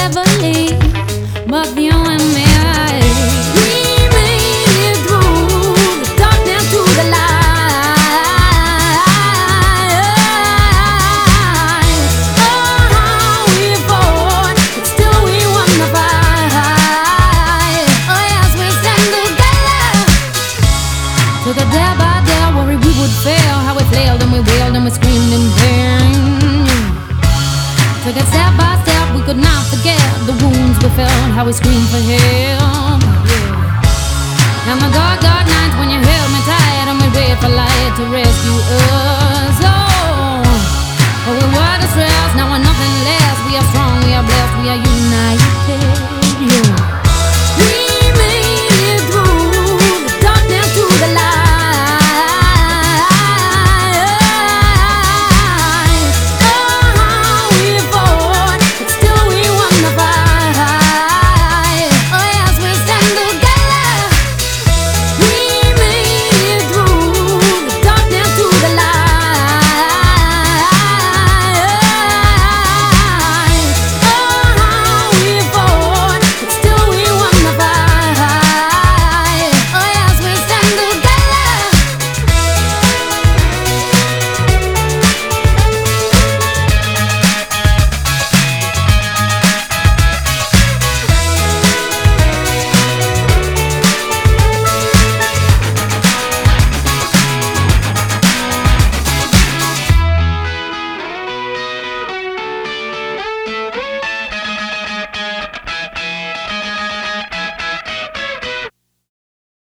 ever leave, but you and me, we made it through the darkness to the light. Oh, we fought, but still we won the fight. Oh yes, we stand together. Took a day by day, worried we would fail. How we flailed and we wailed and we screamed in pain. Took it step by step, we could not forget the wounds we felt, how we screamed for help. Yeah. And the dark, dark nights when you held me tight and we wait for light to rescue us.